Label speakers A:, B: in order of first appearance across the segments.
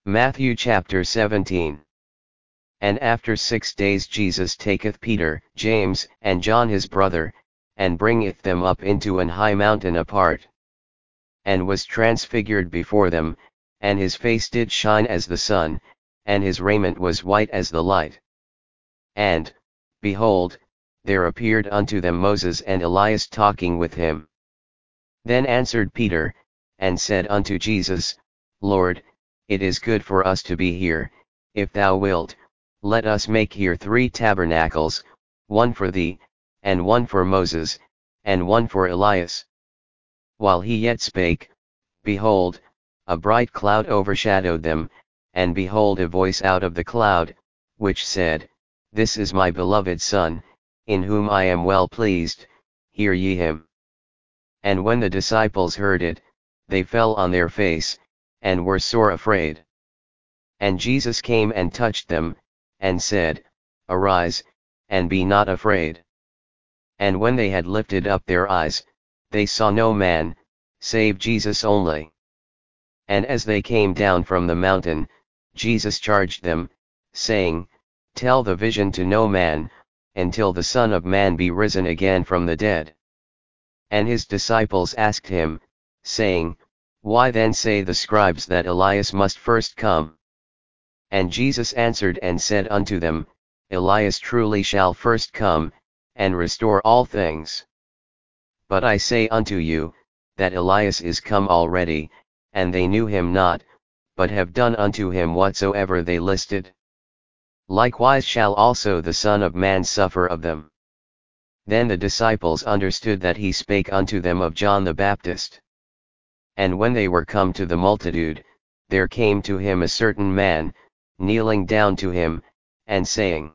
A: Matthew chapter 17. And after 6 days Jesus taketh Peter, James, and John his brother, and bringeth them up into an high mountain apart. And was transfigured before them, and his face did shine as the sun, and his raiment was white as the light. And, behold, there appeared unto them Moses and Elias talking with him. Then answered Peter, and said unto Jesus, Lord, it is good for us to be here. If thou wilt, let us make here 3 tabernacles, one for thee, and one for Moses, and one for Elias. While he yet spake, behold, a bright cloud overshadowed them, and behold a voice out of the cloud, which said, This is my beloved Son, in whom I am well pleased, hear ye him. And when the disciples heard it, they fell on their face, and were sore afraid. And Jesus came and touched them, and said, Arise, and be not afraid. And when they had lifted up their eyes, they saw no man, save Jesus only. And as they came down from the mountain, Jesus charged them, saying, Tell the vision to no man, until the Son of Man be risen again from the dead. And his disciples asked him, saying, Why then say the scribes that Elias must first come? And Jesus answered and said unto them, Elias truly shall first come, and restore all things. But I say unto you, that Elias is come already, and they knew him not, but have done unto him whatsoever they listed. Likewise shall also the Son of Man suffer of them. Then the disciples understood that he spake unto them of John the Baptist. And when they were come to the multitude, there came to him a certain man, kneeling down to him, and saying,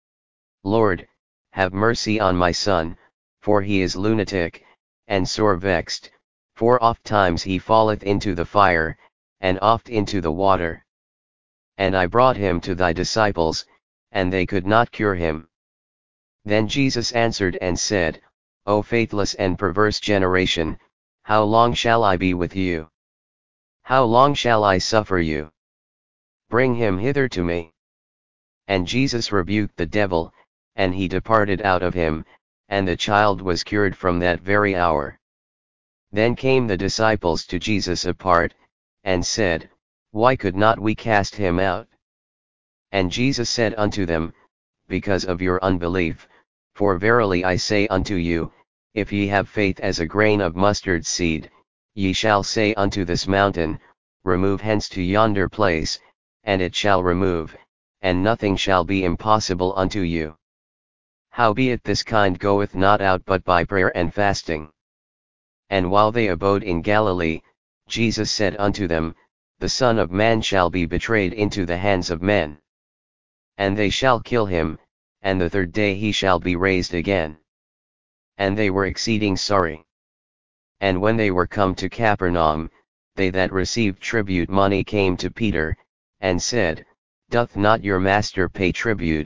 A: Lord, have mercy on my son, for he is lunatic, and sore vexed, for oft times he falleth into the fire, and oft into the water. And I brought him to thy disciples, and they could not cure him. Then Jesus answered and said, O faithless and perverse generation, how long shall I be with you? How long shall I suffer you? Bring him hither to me. And Jesus rebuked the devil, and he departed out of him, and the child was cured from that very hour. Then came the disciples to Jesus apart, and said, Why could not we cast him out? And Jesus said unto them, Because of your unbelief, for verily I say unto you, if ye have faith as a grain of mustard seed, ye shall say unto this mountain, Remove hence to yonder place, and it shall remove, and nothing shall be impossible unto you. Howbeit this kind goeth not out but by prayer and fasting. And while they abode in Galilee, Jesus said unto them, The Son of Man shall be betrayed into the hands of men. And they shall kill him, and the 3rd day he shall be raised again. And they were exceeding sorry. And when they were come to Capernaum, they that received tribute money came to Peter, and said, Doth not your master pay tribute?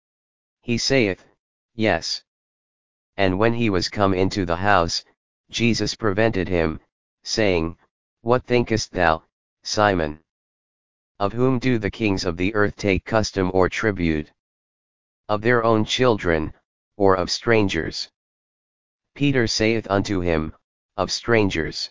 A: He saith, Yes. And when he was come into the house, Jesus prevented him, saying, What thinkest thou, Simon? Of whom do the kings of the earth take custom or tribute? Of their own children, or of strangers? Peter saith unto him, Of strangers.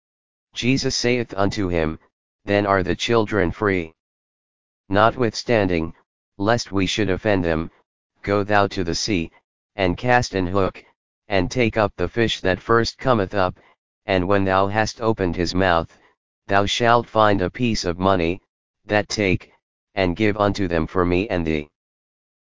A: Jesus saith unto him, Then are the children free. Notwithstanding, lest we should offend them, go thou to the sea, and cast an hook, and take up the fish that first cometh up, and when thou hast opened his mouth, thou shalt find a piece of money, that take, and give unto them for me and thee.